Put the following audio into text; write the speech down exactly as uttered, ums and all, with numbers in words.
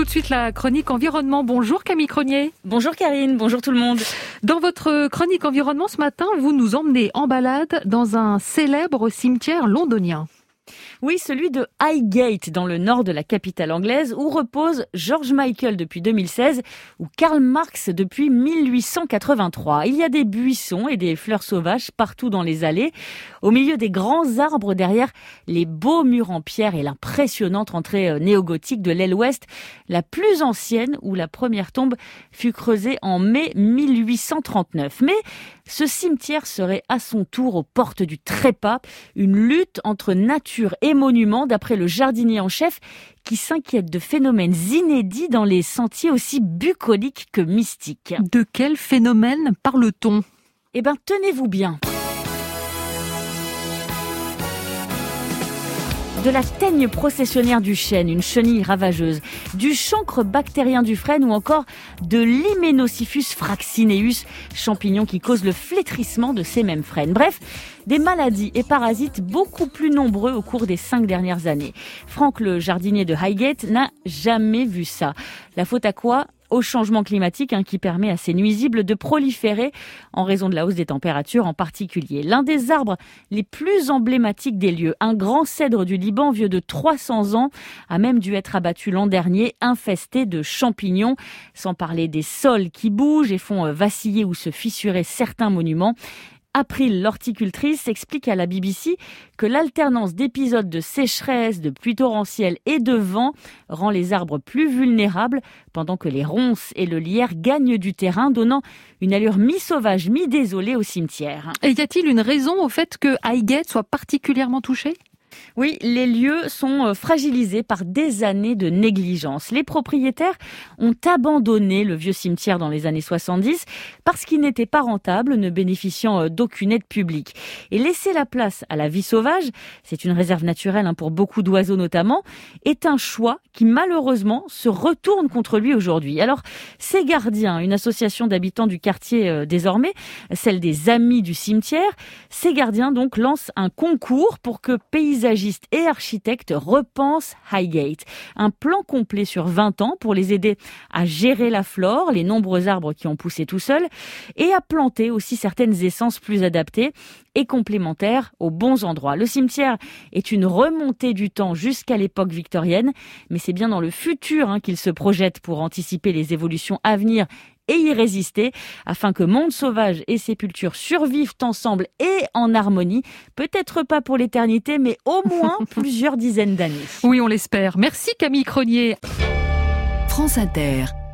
Tout de suite, la chronique environnement. Bonjour Camille Cronier. Bonjour Karine, bonjour tout le monde. Dans votre chronique environnement ce matin, vous nous emmenez en balade dans un célèbre cimetière londonien. Oui, celui de Highgate, dans le nord de la capitale anglaise, où repose George Michael depuis deux mille seize ou Karl Marx depuis mille huit cent quatre-vingt-trois. Il y a des buissons et des fleurs sauvages partout dans les allées, au milieu des grands arbres derrière les beaux murs en pierre et l'impressionnante entrée néogothique de l'aile ouest, la plus ancienne, où la première tombe fut creusée en mai mille huit cent trente-neuf. Mais ce cimetière serait à son tour aux portes du trépas, une lutte entre nature et monument, d'après le jardinier en chef, qui s'inquiète de phénomènes inédits dans les sentiers aussi bucoliques que mystiques. De quel phénomène parle-t-on ? Eh bien, tenez-vous bien. De la teigne processionnaire du chêne, une chenille ravageuse, du chancre bactérien du frêne ou encore de l'Hymenopsyphus fraxineus, champignon qui cause le flétrissement de ces mêmes frênes. Bref, des maladies et parasites beaucoup plus nombreux au cours des cinq dernières années. Franck, le jardinier de Highgate, n'a jamais vu ça. La faute à quoi ? Au changement climatique hein, qui permet à ces nuisibles de proliférer en raison de la hausse des températures en particulier. L'un des arbres les plus emblématiques des lieux, un grand cèdre du Liban vieux de trois cents ans, a même dû être abattu l'an dernier, infesté de champignons, sans parler des sols qui bougent et font vaciller ou se fissurer certains monuments. April, l'horticultrice, explique à la B B C que l'alternance d'épisodes de sécheresse, de pluie torrentielle et de vent rend les arbres plus vulnérables, pendant que les ronces et le lierre gagnent du terrain, donnant une allure mi-sauvage, mi-désolée au cimetière. Et y a-t-il une raison au fait que Highgate soit particulièrement touché ? Oui, les lieux sont fragilisés par des années de négligence. Les propriétaires ont abandonné le vieux cimetière dans les années soixante-dix parce qu'il n'était pas rentable, ne bénéficiant d'aucune aide publique. Et laisser la place à la vie sauvage, c'est une réserve naturelle pour beaucoup d'oiseaux notamment, est un choix qui malheureusement se retourne contre lui aujourd'hui. Alors, ces gardiens, une association d'habitants du quartier euh, désormais, celle des Amis du cimetière, ces gardiens donc lancent un concours pour que paysagistes et architectes repensent Highgate. Un plan complet sur vingt ans pour les aider à gérer la flore, les nombreux arbres qui ont poussé tout seuls, et à planter aussi certaines essences plus adaptées et complémentaires aux bons endroits. Le cimetière est une remontée du temps jusqu'à l'époque victorienne, mais c'est bien dans le futur hein, qu'il se projette pour anticiper les évolutions à venir et y résister, afin que monde sauvage et sépulture survivent ensemble et en harmonie, peut-être pas pour l'éternité, mais au moins plusieurs dizaines d'années. Oui, on l'espère. Merci Camille Cronier. France Inter.